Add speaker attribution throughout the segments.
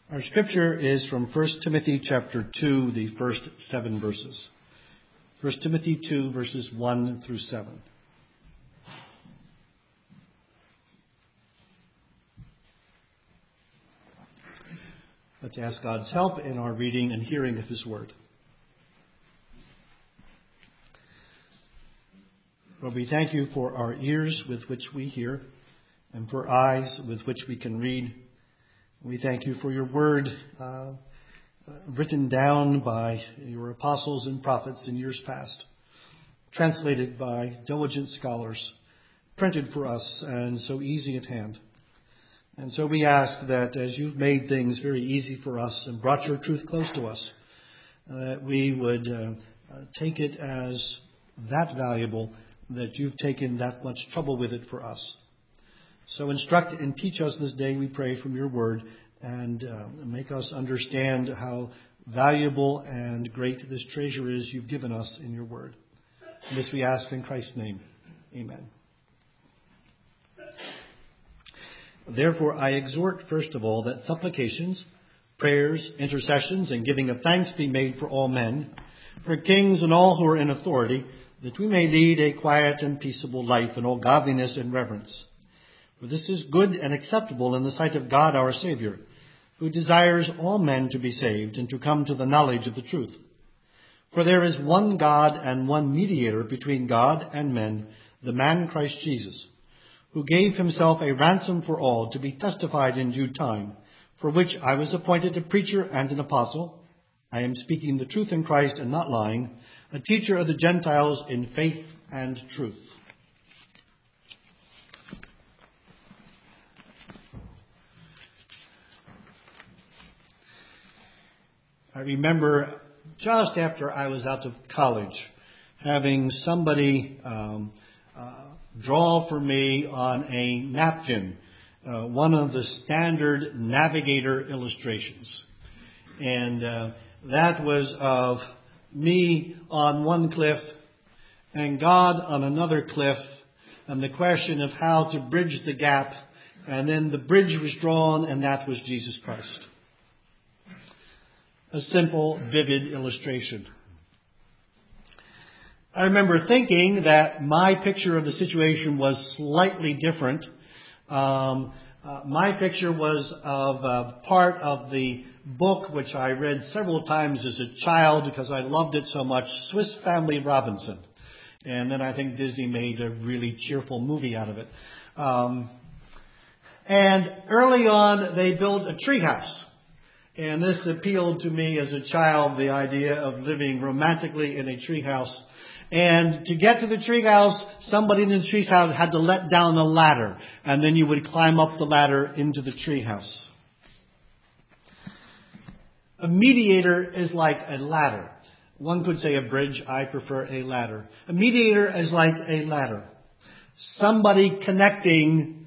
Speaker 1: Our scripture is from 1 Timothy chapter 2, the first 7 verses. 1 Timothy 2, verses 1 through 7. Let's ask God's help in our reading and hearing of His word. Lord, we thank you for our ears with which we hear and for eyes with which we can read. We thank you for your word written down by your apostles and prophets in years past, translated by diligent scholars, printed for us and so easy at hand. And so we ask that as you've made things very easy for us and brought your truth close to us, that we would take it as that valuable, that you've taken that much trouble with it for us. So instruct and teach us this day, we pray, from your word, and make us understand how valuable and great this treasure is you've given us in your word. And this we ask in Christ's name. Amen. Therefore, I exhort, first of all, that supplications, prayers, intercessions, and giving of thanks be made for all men, for kings and all who are in authority, that we may lead a quiet and peaceable life in all godliness and reverence. For this is good and acceptable in the sight of God our Savior, who desires all men to be saved and to come to the knowledge of the truth. For there is one God and one mediator between God and men, the man Christ Jesus, who gave himself a ransom for all, to be testified in due time, for which I was appointed a preacher and an apostle. I am speaking the truth in Christ and not lying, a teacher of the Gentiles in faith and truth. I remember just after I was out of college having somebody draw for me on a napkin one of the standard Navigator illustrations. And that was of me on one cliff and God on another cliff, and the question of how to bridge the gap. And then the bridge was drawn, and that was Jesus Christ. A simple, vivid illustration. I remember thinking that my picture of the situation was slightly different. My picture was of part of the book which I read several times as a child because I loved it so much, Swiss Family Robinson. And then I think Disney made a really cheerful movie out of it. And early on, they built a treehouse. And this appealed to me as a child, the idea of living romantically in a treehouse. And to get to the treehouse, somebody in the treehouse had to let down a ladder. And then you would climb up the ladder into the treehouse. A mediator is like a ladder. One could say a bridge. I prefer a ladder. A mediator is like a ladder. Somebody connecting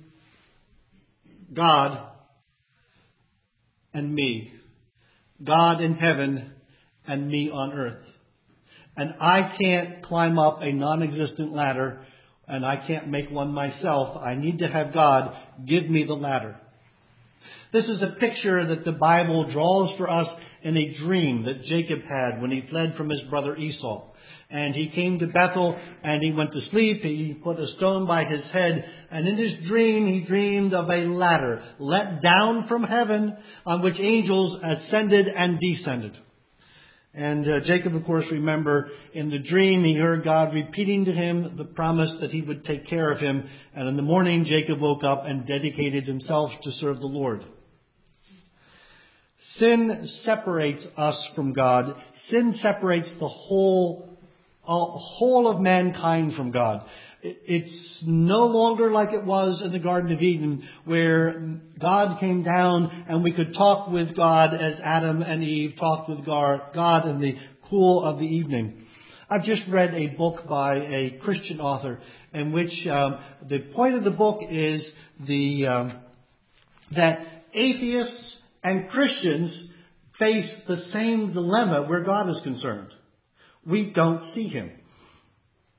Speaker 1: God and me. God in heaven and me on earth. And I can't climb up a non-existent ladder, and I can't make one myself. I need to have God give me the ladder. This is a picture that the Bible draws for us in a dream that Jacob had when he fled from his brother Esau. And he came to Bethel and he went to sleep. He put a stone by his head. And in his dream, he dreamed of a ladder let down from heaven on which angels ascended and descended. And Jacob, of course, remember in the dream, he heard God repeating to him the promise that he would take care of him. And in the morning, Jacob woke up and dedicated himself to serve the Lord. Sin separates us from God. Sin separates the whole of mankind from God. It's no longer like it was in the Garden of Eden, where God came down and we could talk with God as Adam and Eve talked with God in the cool of the evening. I've just read a book by a Christian author in which the point of the book is that atheists and Christians face the same dilemma where God is concerned. We don't see him.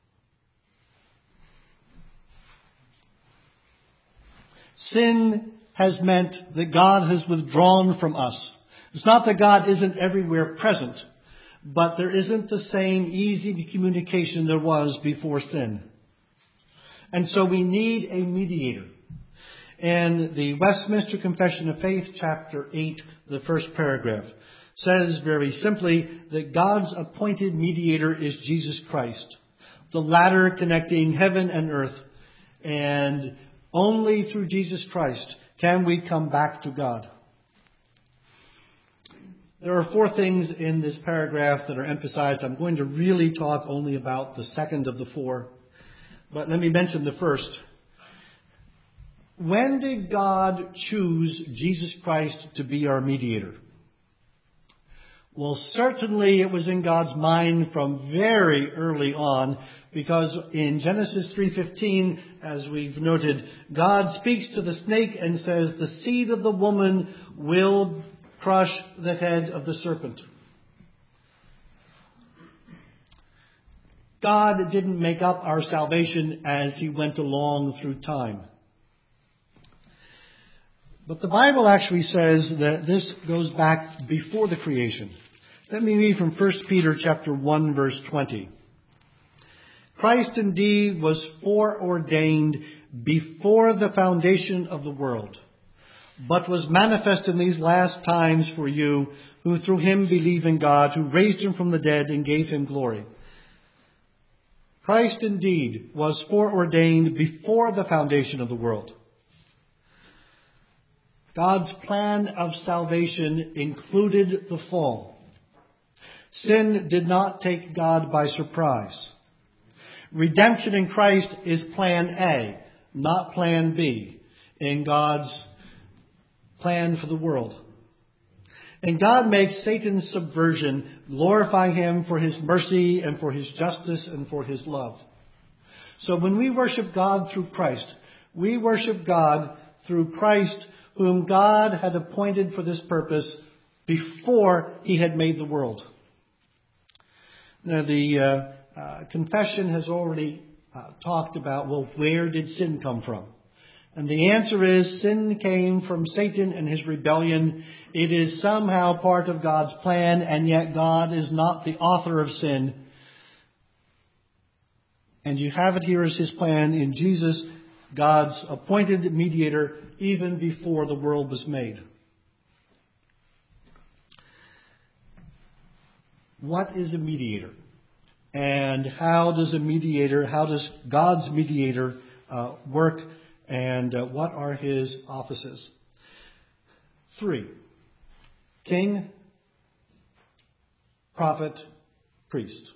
Speaker 1: Sin has meant that God has withdrawn from us. It's not that God isn't everywhere present, but there isn't the same easy communication there was before sin. And so we need a mediator. And the Westminster Confession of Faith, chapter 8, the first paragraph, says very simply that God's appointed mediator is Jesus Christ, the ladder connecting heaven and earth. And only through Jesus Christ can we come back to God. There are 4 things in this paragraph that are emphasized. I'm going to really talk only about the second of the 4. But let me mention the first. When did God choose Jesus Christ to be our mediator? Well, certainly it was in God's mind from very early on, because in Genesis 3:15, as we've noted, God speaks to the snake and says, "The seed of the woman will crush the head of the serpent." God didn't make up our salvation as he went along through time. But the Bible actually says that this goes back before the creation. Let me read from 1 Peter chapter 1, verse 20. Christ indeed was foreordained before the foundation of the world, but was manifest in these last times for you, who through him believe in God, who raised him from the dead and gave him glory. Christ indeed was foreordained before the foundation of the world. God's plan of salvation included the fall. Sin did not take God by surprise. Redemption in Christ is plan A, not plan B, in God's plan for the world. And God makes Satan's subversion glorify him for his mercy and for his justice and for his love. So when we worship God through Christ, we worship God through Christ, whom God had appointed for this purpose before he had made the world. Now, the confession has already talked about, well, where did sin come from? And the answer is, sin came from Satan and his rebellion. It is somehow part of God's plan, and yet God is not the author of sin. And you have it here as his plan in Jesus, God's appointed mediator, even before the world was made. What is a mediator? And how does God's mediator work? And what are his offices? 3. King, prophet, priest.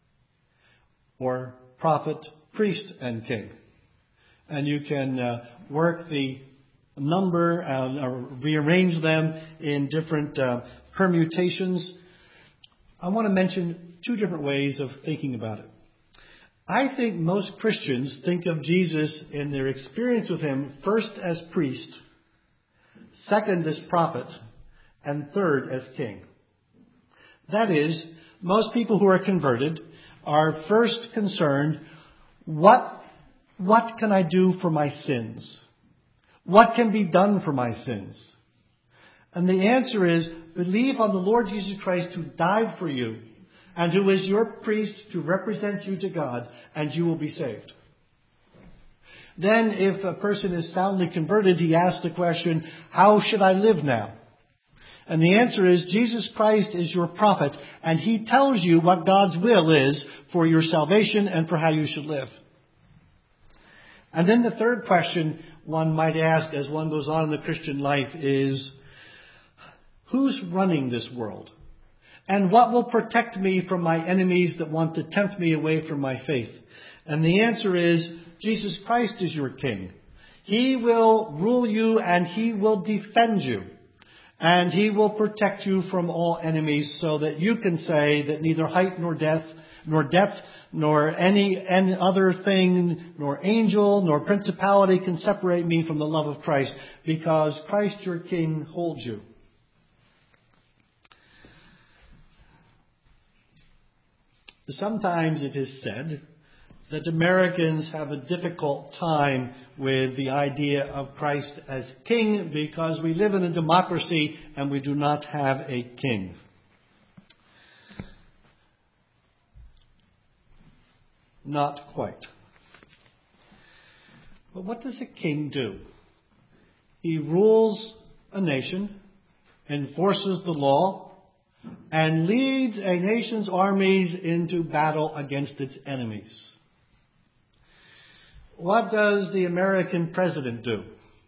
Speaker 1: Or prophet, priest, and king. And you can work the number or rearrange them in different permutations. I want to mention 2 different ways of thinking about it. I think most Christians think of Jesus in their experience with him first as priest, second as prophet, and third as king. That is, most people who are converted are first concerned, what can I do for my sins? What can be done for my sins? And the answer is, believe on the Lord Jesus Christ, who died for you and who is your priest to represent you to God, and you will be saved. Then if a person is soundly converted, he asks the question, how should I live now? And the answer is, Jesus Christ is your prophet, and he tells you what God's will is for your salvation and for how you should live. And then the third question one might ask as one goes on in the Christian life is, who's running this world? And what will protect me from my enemies that want to tempt me away from my faith? And the answer is, Jesus Christ is your king. He will rule you and he will defend you. And he will protect you from all enemies, so that you can say that neither height nor depth, nor any other thing, nor angel, nor principality can separate me from the love of Christ, because Christ your king holds you. Sometimes it is said that Americans have a difficult time with the idea of Christ as king because we live in a democracy and we do not have a king. Not quite. But what does a king do? He rules a nation, enforces the law, and leads a nation's armies into battle against its enemies. What does the American president do?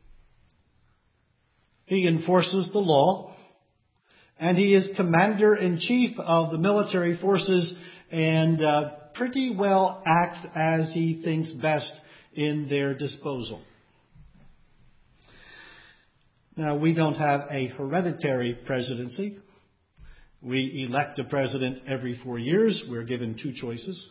Speaker 1: He enforces the law, and he is commander-in-chief of the military forces and pretty well acts as he thinks best in their disposal. Now, we don't have a hereditary presidency. We elect a president every 4 years. We're given 2 choices.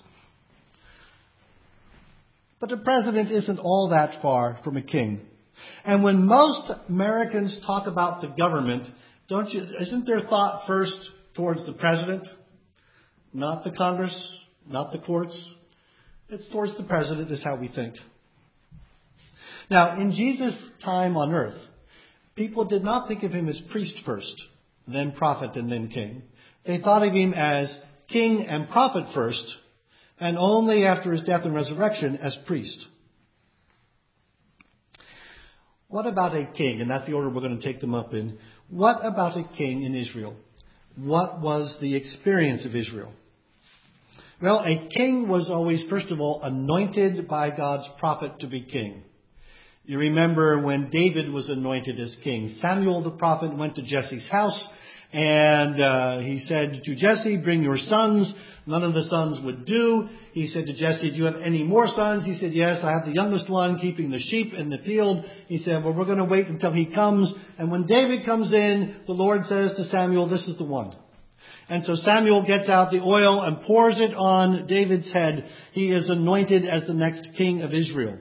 Speaker 1: But the president isn't all that far from a king. And when most Americans talk about the government, isn't their thought first towards the president? Not the Congress, not the courts. It's towards the president is how we think. Now, in Jesus' time on earth, people did not think of him as priest first, then prophet, and then king. They thought of him as king and prophet first, and only after his death and resurrection as priest. What about a king? And that's the order we're going to take them up in. What about a king in Israel? What was the experience of Israel? Well, a king was always, first of all, anointed by God's prophet to be king. You remember when David was anointed as king. Samuel the prophet went to Jesse's house and he said to Jesse, bring your sons. None of the sons would do. He said to Jesse, do you have any more sons? He said, yes, I have the youngest one keeping the sheep in the field. He said, well, we're going to wait until he comes. And when David comes in, the Lord says to Samuel, this is the one. And so Samuel gets out the oil and pours it on David's head. He is anointed as the next king of Israel.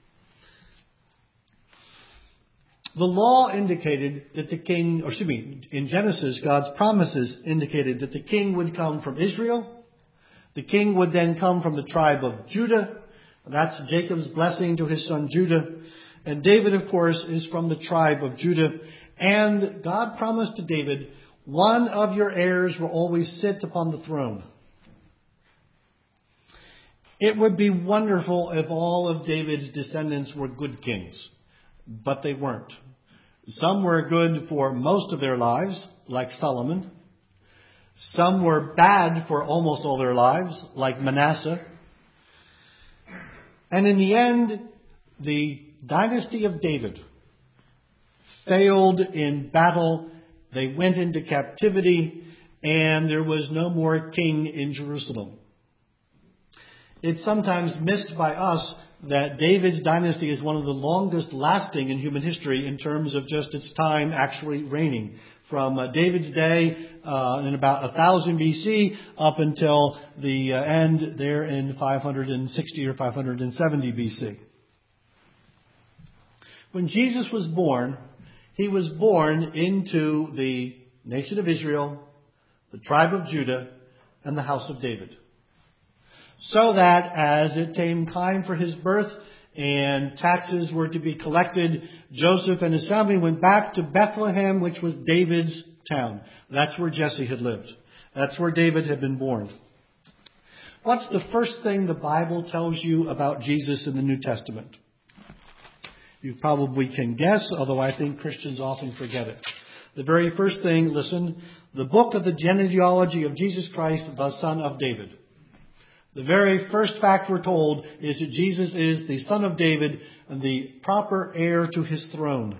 Speaker 1: The law indicated that the king, in Genesis, God's promises indicated that the king would come from Israel. The king would then come from the tribe of Judah. That's Jacob's blessing to his son Judah. And David, of course, is from the tribe of Judah. And God promised to David, one of your heirs will always sit upon the throne. It would be wonderful if all of David's descendants were good kings, but they weren't. Some were good for most of their lives, like Solomon. Some were bad for almost all their lives, like Manasseh. And in the end, the dynasty of David failed in battle. They went into captivity, and there was no more king in Jerusalem. It's sometimes missed by us that David's dynasty is one of the longest lasting in human history in terms of just its time actually reigning. From David's day in about 1000 BC up until the end there in 560 or 570 BC. When Jesus was born, he was born into the nation of Israel, the tribe of Judah, and the house of David. So that as it came time for his birth and taxes were to be collected, Joseph and his family went back to Bethlehem, which was David's town. That's where Jesse had lived. That's where David had been born. What's the first thing the Bible tells you about Jesus in the New Testament? You probably can guess, although I think Christians often forget it. The very first thing, listen, the book of the genealogy of Jesus Christ, the son of David. The very first fact we're told is that Jesus is the son of David and the proper heir to his throne.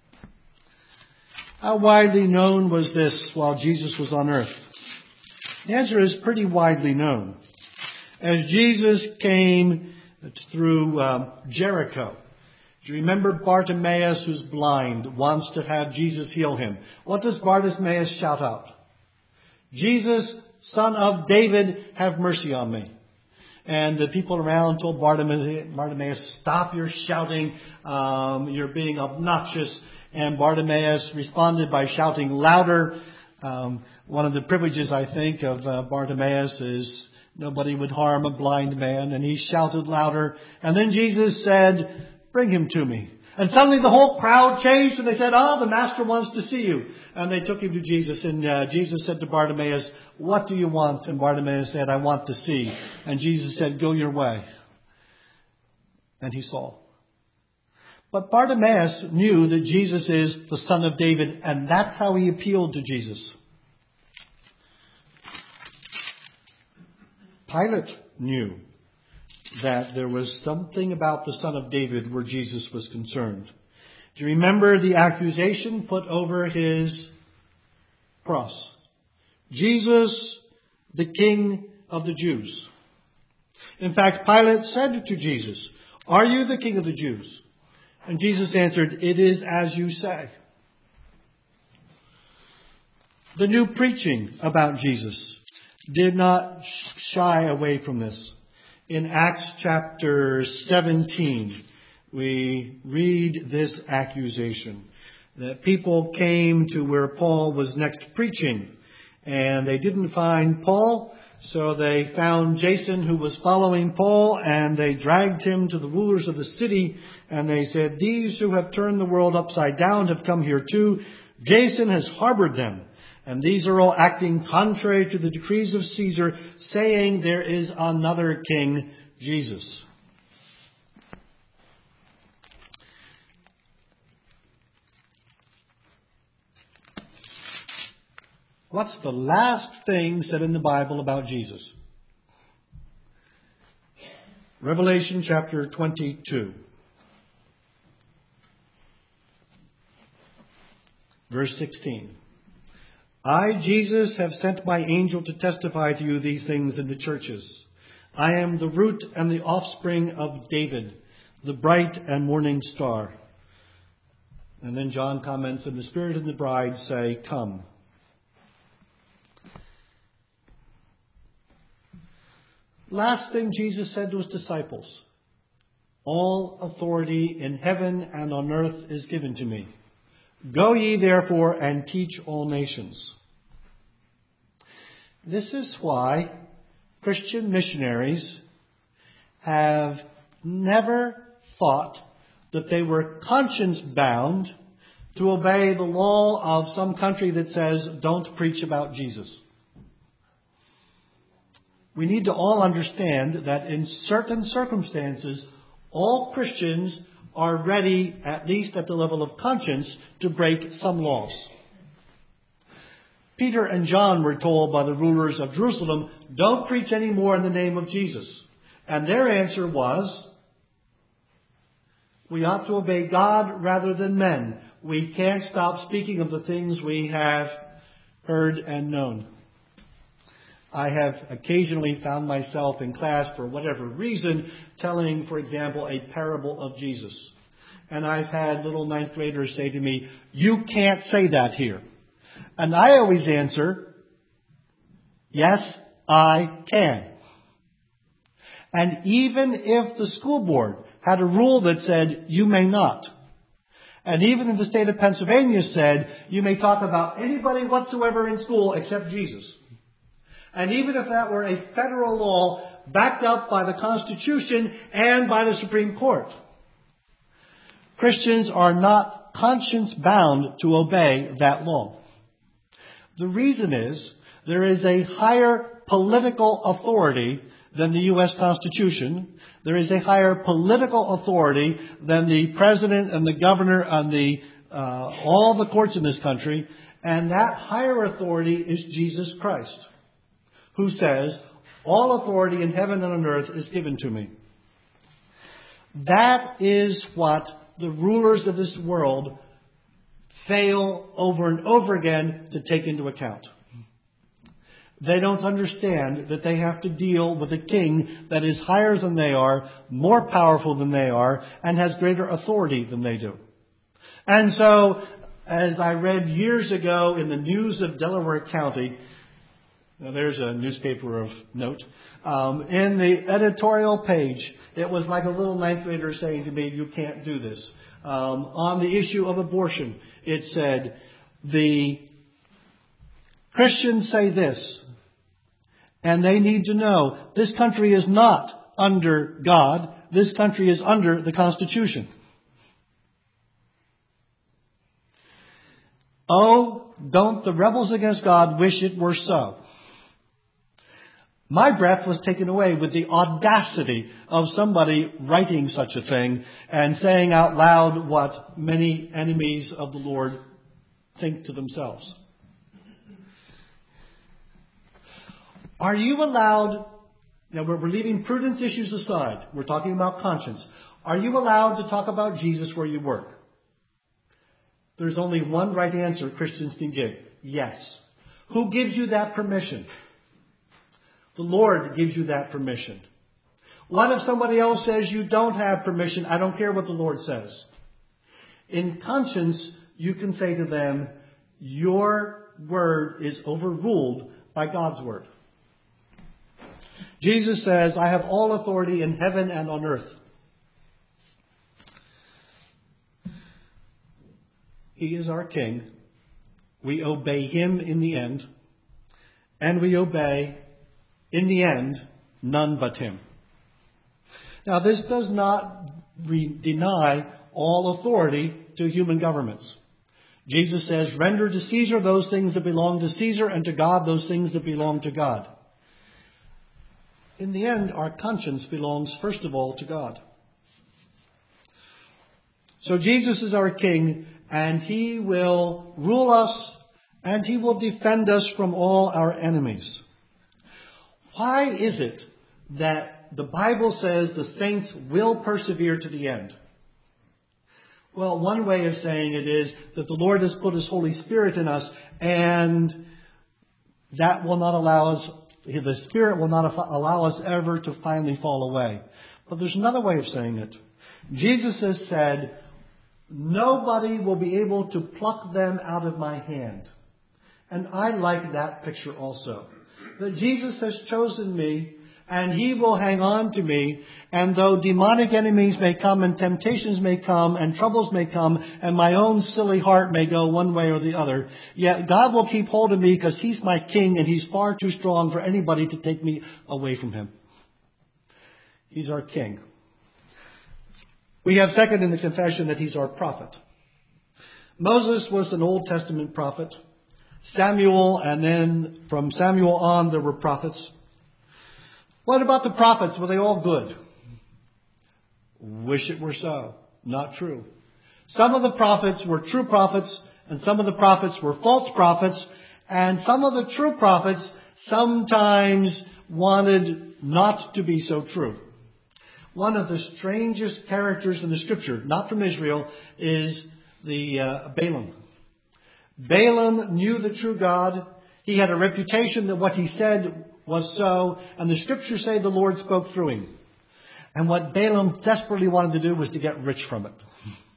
Speaker 1: How widely known was this while Jesus was on earth? The answer is pretty widely known. As Jesus came through Jericho, do you remember Bartimaeus, who's blind, wants to have Jesus heal him? What does Bartimaeus shout out? Jesus, son of David, have mercy on me. And the people around told Bartimaeus, stop your shouting, you're being obnoxious. And Bartimaeus responded by shouting louder. One of the privileges, I think, of Bartimaeus is Nobody would harm a blind man. And he shouted louder. And then Jesus said, "Bring him to me." And suddenly the whole crowd changed and they said, "The master wants to see you." And they took him to Jesus. And Jesus said to Bartimaeus, "What do you want?" And Bartimaeus said, "I want to see." And Jesus said, "Go your way." And he saw. But Bartimaeus knew that Jesus is the Son of David, and that's how he appealed to Jesus. Pilate knew that there was something about the Son of David where Jesus was concerned. Do you remember the accusation put over his cross? Jesus, the King of the Jews. In fact, Pilate said to Jesus, "Are you the King of the Jews?" And Jesus answered, "It is as you say." The new preaching about Jesus did not shy away from this. In Acts chapter 17, we read this accusation, that people came to where Paul was next preaching, and they didn't find Paul, so they found Jason, who was following Paul, and they dragged him to the rulers of the city, and they said, "These who have turned the world upside down have come here too. Jason has harbored them. And these are all acting contrary to the decrees of Caesar, saying there is another king, Jesus." What's the last thing said in the Bible about Jesus? Revelation chapter 22. Verse 16. "I, Jesus, have sent my angel to testify to you these things in the churches. I am the root and the offspring of David, the bright and morning star." And then John comments, "And the Spirit and the bride say, 'Come.'" Last thing Jesus said to his disciples, "All authority in heaven and on earth is given to me. Go ye therefore and teach all nations." This is why Christian missionaries have never thought that they were conscience bound to obey the law of some country that says, "Don't preach about Jesus." We need to all understand that in certain circumstances, all Christians are ready, at least at the level of conscience, to break some laws. Peter and John were told by the rulers of Jerusalem, "Don't preach any more in the name of Jesus." And their answer was, "We ought to obey God rather than men. We can't stop speaking of the things we have heard and known." I have occasionally found myself in class, for whatever reason, telling, for example, a parable of Jesus. And I've had little ninth graders say to me, "You can't say that here." And I always answer, "Yes, I can." And even if the school board had a rule that said, "You may not," and even if the state of Pennsylvania said, "You may talk about anybody whatsoever in school except Jesus," and even if that were a federal law backed up by the Constitution and by the Supreme Court, Christians are not conscience bound to obey that law. The reason is there is a higher political authority than the U.S. Constitution. There is a higher political authority than the president and the governor and all the courts in this country. And that higher authority is Jesus Christ, who says, "All authority in heaven and on earth is given to me." That is what the rulers of this world fail over and over again to take into account. They don't understand that they have to deal with a king that is higher than they are, more powerful than they are, and has greater authority than they do. And so, as I read years ago in the News of Delaware County, now there's a newspaper of note, in the editorial page, it was like a little ninth grader saying to me, "You can't do this." On the issue of abortion, it said, "The Christians say this, And they need to know this country is not under God. This country is under the Constitution. Oh, don't the rebels against God wish it were so. My breath was taken away with the audacity of somebody writing such a thing and saying out loud what many enemies of the Lord think to themselves. Are you allowed, now we're leaving prudence issues aside, we're talking about conscience. Are you allowed to talk about Jesus where you work? There's only one right answer Christians can give. Yes. Who gives you that permission? The Lord gives you that permission. What if somebody else says you don't have permission? I don't care what the Lord says. In conscience, you can say to them, your word is overruled by God's word. Jesus says, I have all authority in heaven and on earth. He is our King. We obey Him in the end. And we obey, in the end, none but Him. Now, this does not deny all authority to human governments. Jesus says, render to Caesar those things that belong to Caesar, and to God those things that belong to God. In the end, our conscience belongs, first of all, to God. So Jesus is our King, and He will rule us, and He will defend us from all our enemies. Why is it that the Bible says the saints will persevere to the end? Well, one way of saying it is that the Lord has put His Holy Spirit in us, and that will not allow us, the Spirit will not allow us ever to finally fall away. But there's another way of saying it. Jesus has said, nobody will be able to pluck them out of my hand. And I like that picture also. That Jesus has chosen me, and He will hang on to me, and though demonic enemies may come, and temptations may come, and troubles may come, and my own silly heart may go one way or the other, yet God will keep hold of me because He's my King, and He's far too strong for anybody to take me away from Him. He's our King. We have second in the confession that He's our prophet. Moses was an Old Testament prophet. Samuel, and then from Samuel on there were prophets. What about the prophets? Were they all good? Wish it were so. Not true. Some of the prophets were true prophets, and some of the prophets were false prophets, and some of the true prophets sometimes wanted not to be so true. One of the strangest characters in the Scripture, not from Israel, is the Balaam. Balaam knew the true God. He had a reputation that what he said was so, and the Scriptures say the Lord spoke through him. And what Balaam desperately wanted to do was to get rich from it.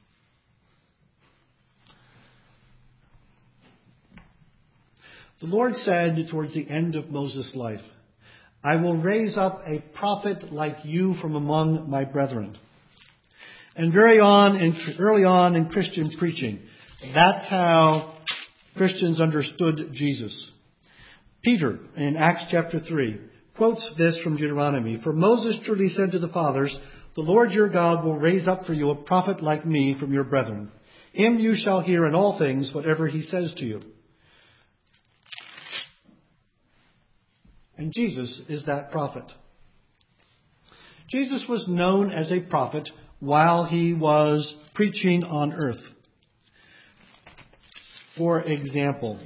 Speaker 1: The Lord said towards the end of Moses' life, I will raise up a prophet like you from among my brethren. And early on in Christian preaching, that's how Christians understood Jesus. Peter, in Acts chapter 3, quotes this from Deuteronomy. For Moses truly said to the fathers, the Lord your God will raise up for you a prophet like me from your brethren. Him you shall hear in all things, whatever he says to you. And Jesus is that prophet. Jesus was known as a prophet while He was preaching on earth. For example,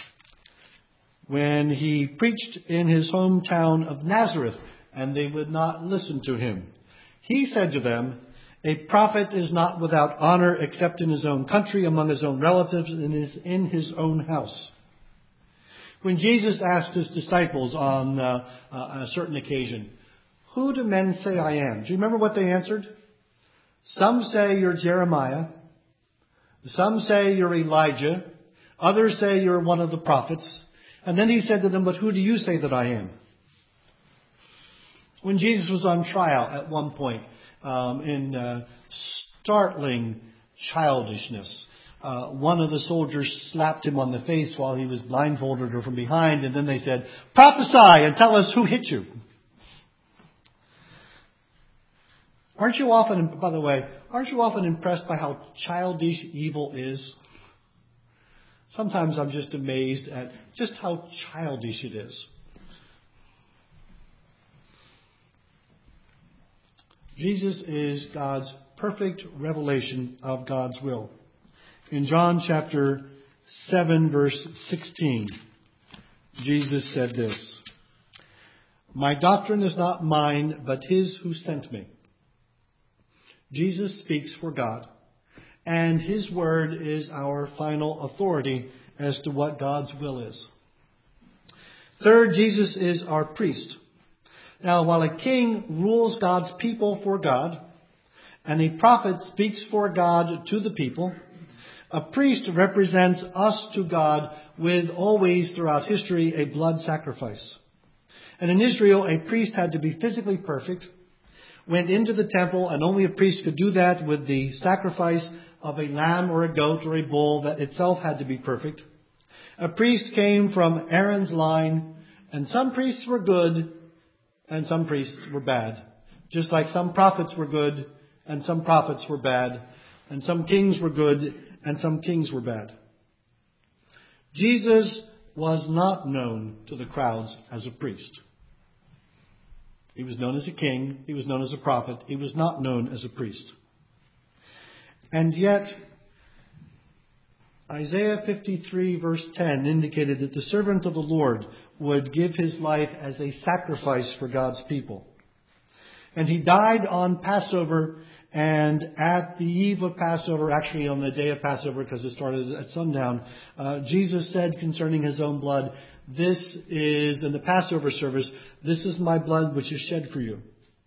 Speaker 1: when He preached in His hometown of Nazareth and they would not listen to Him, He said to them, a prophet is not without honor except in his own country, among his own relatives, and is in his own house. When Jesus asked His disciples on a certain occasion, who do men say I am? Do you remember what they answered? Some say you're Jeremiah. Some say you're Elijah. Others say you're one of the prophets. And then He said to them, but who do you say that I am? When Jesus was on trial at one point, in startling childishness, one of the soldiers slapped him on the face while he was blindfolded or from behind, and then they said, "Prophesy and tell us who hit you." Aren't you often impressed by how childish evil is? Sometimes I'm just amazed at just how childish it is. Jesus is God's perfect revelation of God's will. In John chapter 7, verse 16, Jesus said this, "My doctrine is not mine, but his who sent me." Jesus speaks for God, and his word is our final authority as to what God's will is. Third, Jesus is our priest. Now, while a king rules God's people for God, and a prophet speaks for God to the people, a priest represents us to God with always throughout history a blood sacrifice. And in Israel, a priest had to be physically perfect, went into the temple, and only a priest could do that with the sacrifice of a lamb or a goat or a bull that itself had to be perfect. A priest came from Aaron's line, and some priests were good and some priests were bad. Just like some prophets were good and some prophets were bad, and some kings were good and some kings were bad. Jesus was not known to the crowds as a priest. He was known as a king. He was known as a prophet. He was not known as a priest. And yet, Isaiah 53 verse 10 indicated that the servant of the Lord would give his life as a sacrifice for God's people. And he died on Passover, and at the eve of Passover, actually on the day of Passover because it started at sundown, Jesus said concerning his own blood, "This is," in the Passover service, "This is my blood which is shed for you."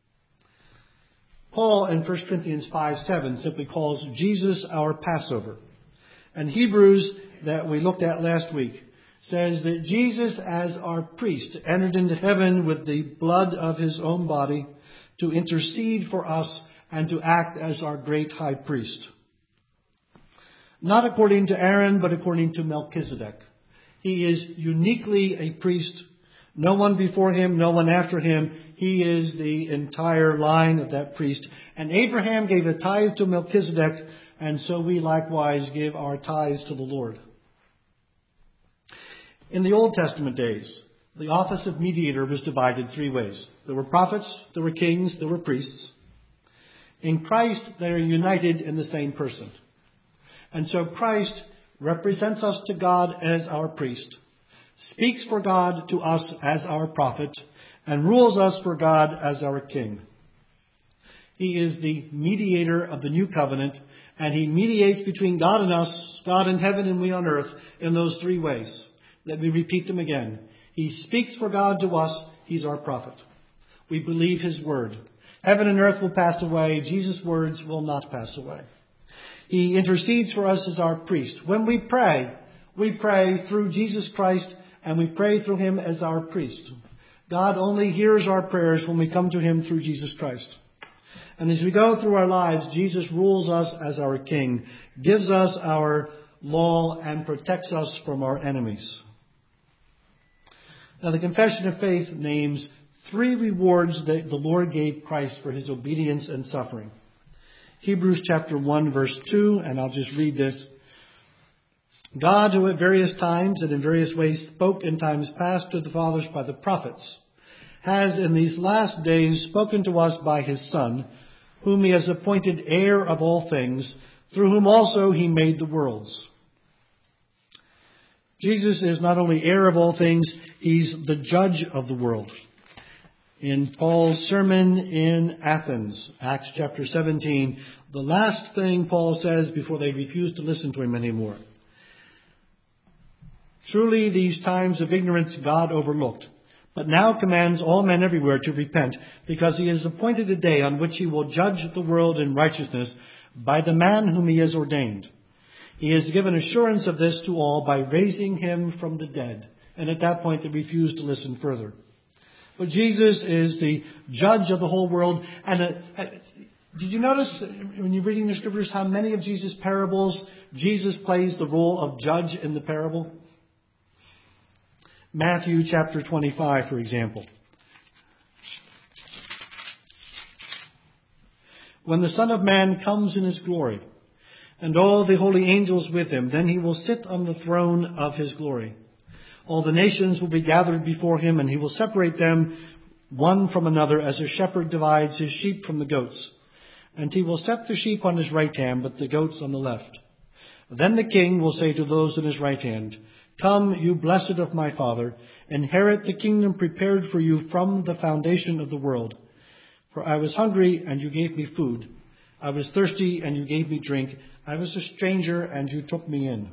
Speaker 1: Paul in 1 Corinthians 5:7 simply calls Jesus our Passover. And Hebrews, that we looked at last week, says that Jesus as our priest entered into heaven with the blood of his own body to intercede for us and to act as our great high priest. Not according to Aaron, but according to Melchizedek. He is uniquely a priest. No one before him, no one after him. He is the entire line of that priest. And Abraham gave a tithe to Melchizedek, and so we likewise give our tithes to the Lord. In the Old Testament days, the office of mediator was divided three ways. There were prophets, there were kings, there were priests. In Christ, they are united in the same person. And so Christ represents us to God as our priest, speaks for God to us as our prophet, and rules us for God as our king. He is the mediator of the new covenant, and he mediates between God and us, God in heaven and we on earth, in those three ways. Let me repeat them again. He speaks for God to us. He's our prophet. We believe his word. Heaven and earth will pass away. Jesus' words will not pass away. He intercedes for us as our priest. When we pray through Jesus Christ, and we pray through him as our priest. God only hears our prayers when we come to him through Jesus Christ. And as we go through our lives, Jesus rules us as our king, gives us our law, and protects us from our enemies. Now, the Confession of Faith names three rewards that the Lord gave Christ for his obedience and suffering. Hebrews chapter 1, verse 2, and I'll just read this. God, who at various times and in various ways spoke in times past to the fathers by the prophets, has in these last days spoken to us by his Son, whom he has appointed heir of all things, through whom also he made the worlds. Jesus is not only heir of all things, he's the judge of the world. In Paul's sermon in Athens, Acts chapter 17, the last thing Paul says before they refuse to listen to him anymore. Truly these times of ignorance God overlooked, but now commands all men everywhere to repent, because he has appointed a day on which he will judge the world in righteousness by the man whom he has ordained. He has given assurance of this to all by raising him from the dead. And at that point they refused to listen further. But Jesus is the judge of the whole world, and Did you notice when you're reading the scriptures how many of Jesus' parables Jesus plays the role of judge in the parable? Matthew chapter 25, for example. When the Son of Man comes in his glory, and all the holy angels with him, then he will sit on the throne of his glory. All the nations will be gathered before him, and he will separate them one from another as a shepherd divides his sheep from the goats. And he will set the sheep on his right hand, but the goats on the left. Then the king will say to those on his right hand, "Come, you blessed of my Father, inherit the kingdom prepared for you from the foundation of the world. For I was hungry, and you gave me food. I was thirsty, and you gave me drink. I was a stranger, and you took me in."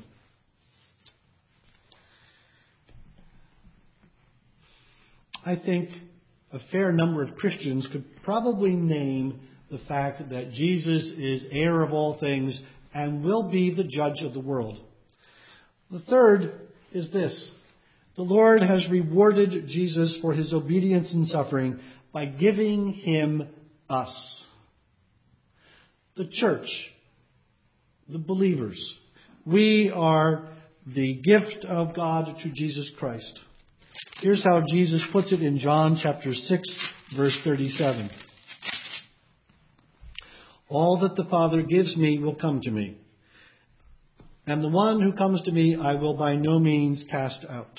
Speaker 1: I think a fair number of Christians could probably name the fact that Jesus is heir of all things and will be the judge of the world. The third is this. The Lord has rewarded Jesus for his obedience and suffering by giving him us. The church, the believers. We are the gift of God to Jesus Christ. Here's how Jesus puts it in John chapter 6, verse 37. "All that the Father gives me will come to me, and the one who comes to me I will by no means cast out."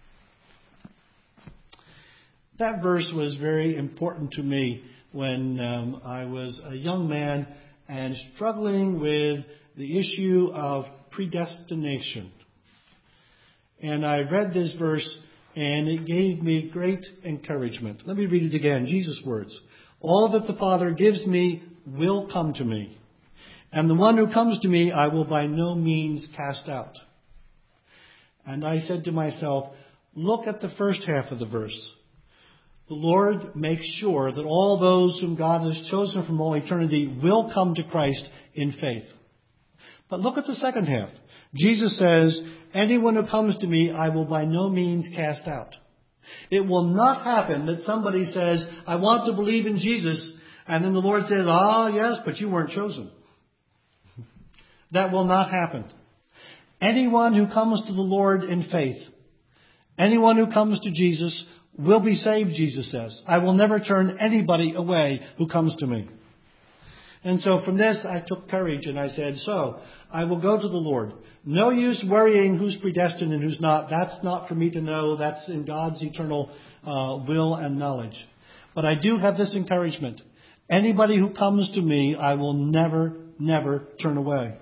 Speaker 1: That verse was very important to me when I was a young man and struggling with the issue of predestination. And I read this verse, and it gave me great encouragement. Let me read it again, Jesus' words. "All that the Father gives me will come to me, and the one who comes to me I will by no means cast out." And I said to myself, look at the first half of the verse. The Lord makes sure that all those whom God has chosen from all eternity will come to Christ in faith. But look at the second half. Jesus says, "Anyone who comes to me, I will by no means cast out." It will not happen that somebody says, "I want to believe in Jesus," and then the Lord says, "Yes, but you weren't chosen." That will not happen. Anyone who comes to the Lord in faith, anyone who comes to Jesus will be saved, Jesus says. "I will never turn anybody away who comes to me." And so from this, I took courage and I said, I will go to the Lord. No use worrying who's predestined and who's not. That's not for me to know. That's in God's eternal will and knowledge. But I do have this encouragement. Anybody who comes to me, I will never, never turn away.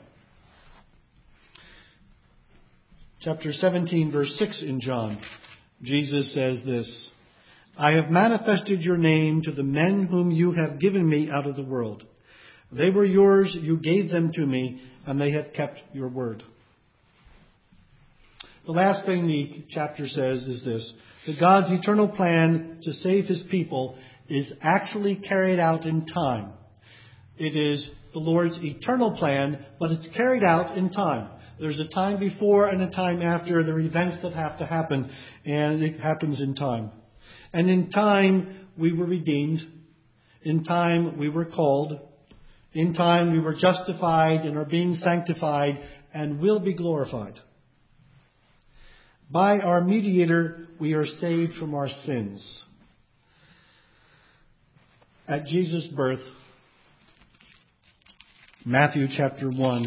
Speaker 1: Chapter 17, verse 6 in John. Jesus says this, "I have manifested your name to the men whom you have given me out of the world. They were yours, you gave them to me, and they have kept your word." The last thing the chapter says is this, that God's eternal plan to save his people is actually carried out in time. It is the Lord's eternal plan, but it's carried out in time. There's a time before and a time after. There are events that have to happen, and it happens in time. And in time, we were redeemed. In time, we were called. In time, we were justified and are being sanctified and will be glorified. By our mediator, we are saved from our sins. At Jesus' birth, Matthew chapter 1,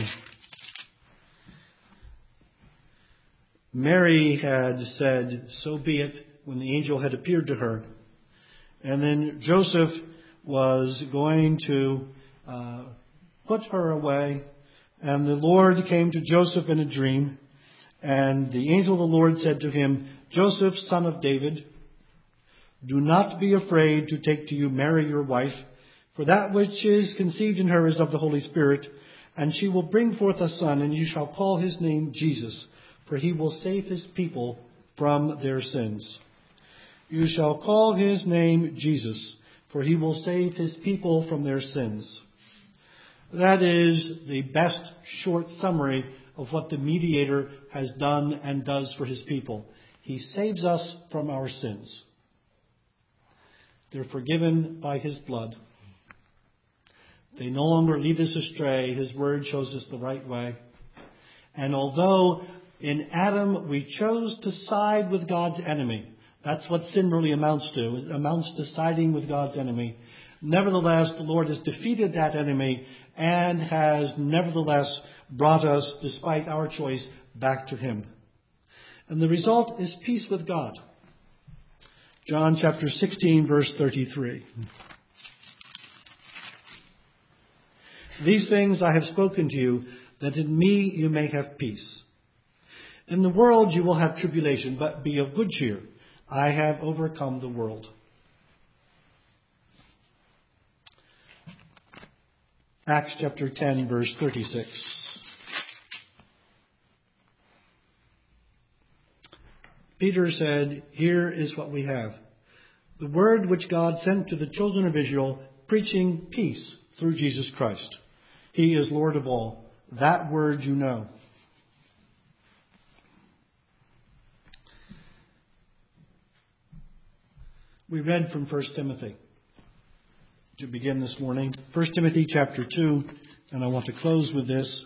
Speaker 1: Mary had said, "So be it," when the angel had appeared to her. And then Joseph was going to put her away. And the Lord came to Joseph in a dream. And the angel of the Lord said to him, "Joseph, son of David, do not be afraid to take to you Mary your wife, for that which is conceived in her is of the Holy Spirit. And she will bring forth a son, and you shall call his name Jesus, for he will save his people from their sins." You shall call his name Jesus, for he will save his people from their sins. That is the best short summary of what the mediator has done and does for his people. He saves us from our sins. They're forgiven by his blood. They no longer lead us astray. His word shows us the right way. And although in Adam we chose to side with God's enemy, that's what sin really amounts to. It amounts to siding with God's enemy. Nevertheless, the Lord has defeated that enemy and has nevertheless brought us, despite our choice, back to Him. And the result is peace with God. John chapter 16, verse 33. These things I have spoken to you, that in me you may have peace. In the world you will have tribulation, but be of good cheer. I have overcome the world. Acts chapter 10, verse 36. Peter said, "Here is what we have. The word which God sent to the children of Israel, preaching peace through Jesus Christ. He is Lord of all." That word you know. We read from 1 Timothy to begin this morning. 1 Timothy chapter 2, and I want to close with this.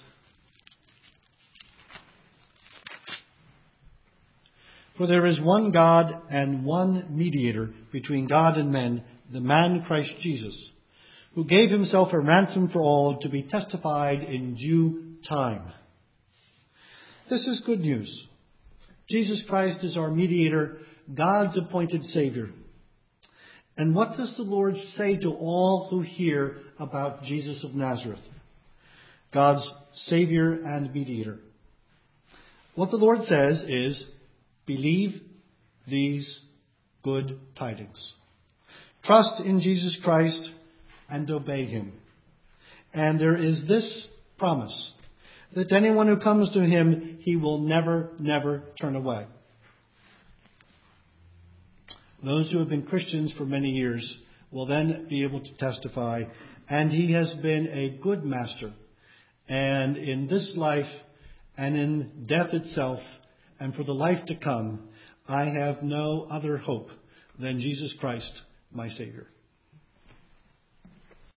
Speaker 1: For there is one God and one mediator between God and men, the man Christ Jesus, who gave himself a ransom for all, to be testified in due time. This is good news. Jesus Christ is our mediator, God's appointed Savior. And what does the Lord say to all who hear about Jesus of Nazareth, God's Savior and mediator? What the Lord says is, believe these good tidings. Trust in Jesus Christ and obey Him. And there is this promise, that anyone who comes to Him, He will never, never turn away. Those who have been Christians for many years will then be able to testify, and He has been a good master. And in this life and in death itself and for the life to come, I have no other hope than Jesus Christ, my Savior.